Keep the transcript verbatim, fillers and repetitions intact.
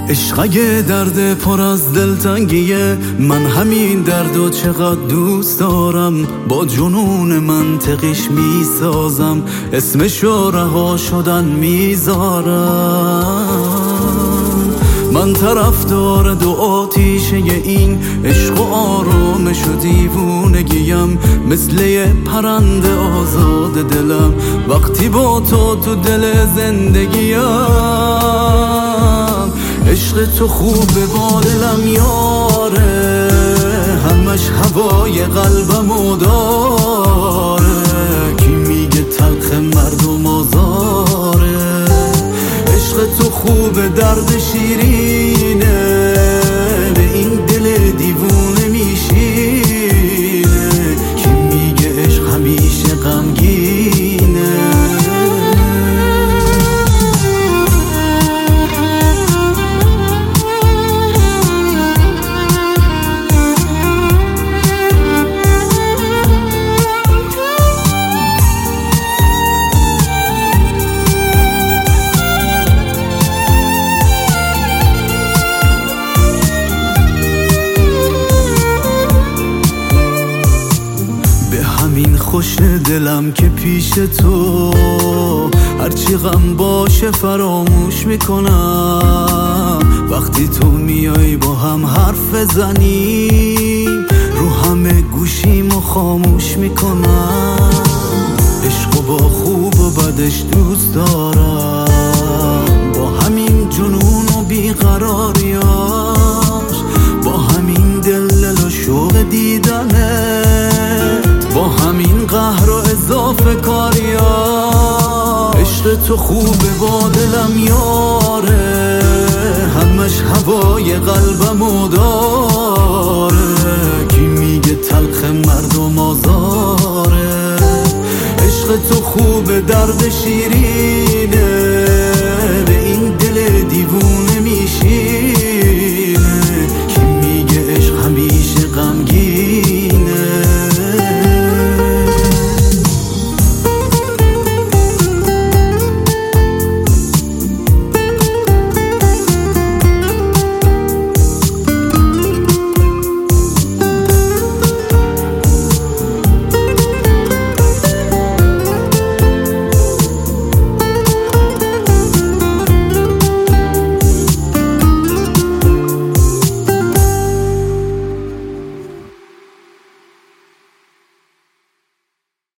عشق اگه درد پر از دلتنگیه، من همین دردو چقدر دوست دارم. با جنون منطقیش میسازم، اسمشو رها شدن میذارم. من طرفدار دو آتیشه این عشق و آرامش و دیوونگیم، مثل یه پرنده آزاد دلم وقتی با تو تو دل زندگیم. عشق تو خوبه با دلم یاره، همش هوای قلبمو داره. کی میگه تلخ مردم آزاره؟ عشق تو خوبه درد شیرینه، به این دل دیوونه میشینه. کی میگه عشق همیشه غمگینه؟ همین خوش دلم که پیش تو هرچی غم باشه فراموش میکنم. وقتی تو میای با هم حرف بزنیم، رو همه گوشیمو خاموش میکنم. عشق با خوب و بدش دوست دارم، با همین جنون و بیقراریاش، با همین دل و شوق دیدنه، با همین قهر و اضافه کاریا. عشق تو خوبه با دلم یاره، همش هوای قلبمو داره. کی میگه تلخ مردم آزاره؟ عشق تو خوبه درد شیرین